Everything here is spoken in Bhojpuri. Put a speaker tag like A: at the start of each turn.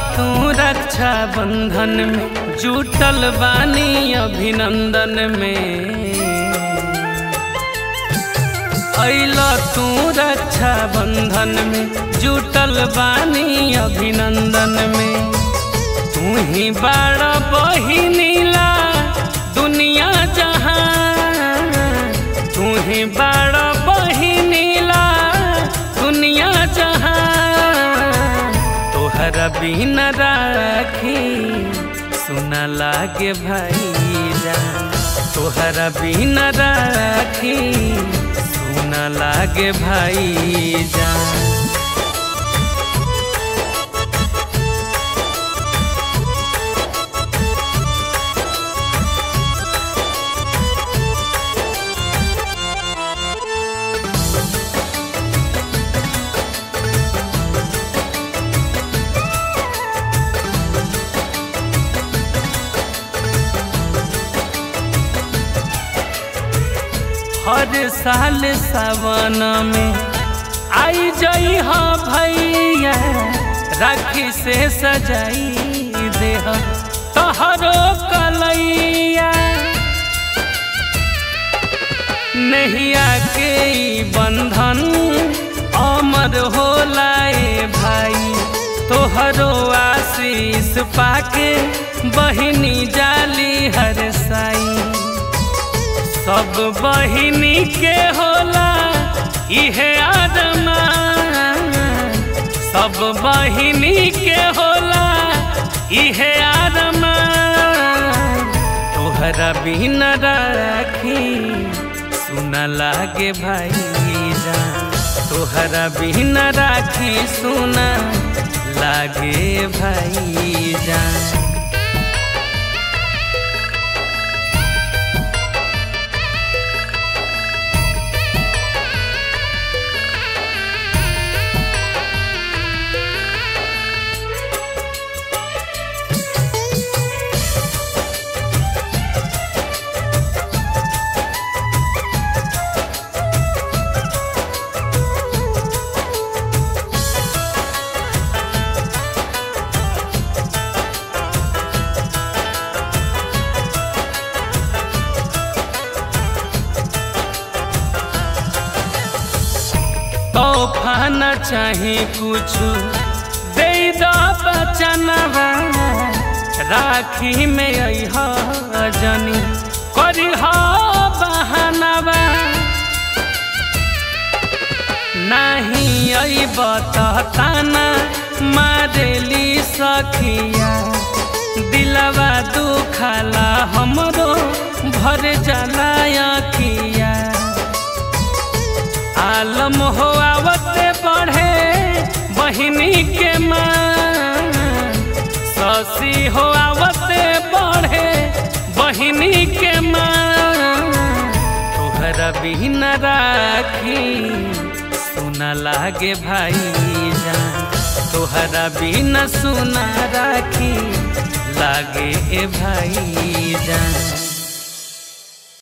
A: तू रक्षा बंधन में जुटल बानी अभिनंदन में। अइला तू रक्षा बंधन में जुटल बानी अभिनंदन में। तू ही बड़ा बहिनीला दुनिया जहान, तू ही बड़ा बहिनीला दुनिया जहान। तोहरा बिना राखी सुना लागे भाई जान, तोहरा बिना राखी सुना लागे भाई जान। हर साल सावन में आई जाई हाँ भैया, राखी से सजाई दे तोहरो कलैया। नैया के बंधन अमर होला ए भाई, तोहरो आशीष पाके बहिनी जाली हर साई। सब बहिनी के होला इहे आदमान, सब बहिनी के होला इहे आदमान। तोहरा बिना राखी सुना लागे भाई जान, तोहरा बिना राखी सुना लागे भाई जान। तोहफा न चाहे कुछ दे दो बचनवा, राखी में अइहा जनी करिहा बहानवा। नहीं अइब त ताना मारेली सखिया, दिलवा दुखाला हमरो भर जाला अखिया। आलम हो आवते बढ़े बहिनी के मान, शशि हो आवते बढ़े बहिनी के मान। तोहरा बिना राखी सुना लागे भाई जान, तोहरा बिना सुना राखी लागे भाई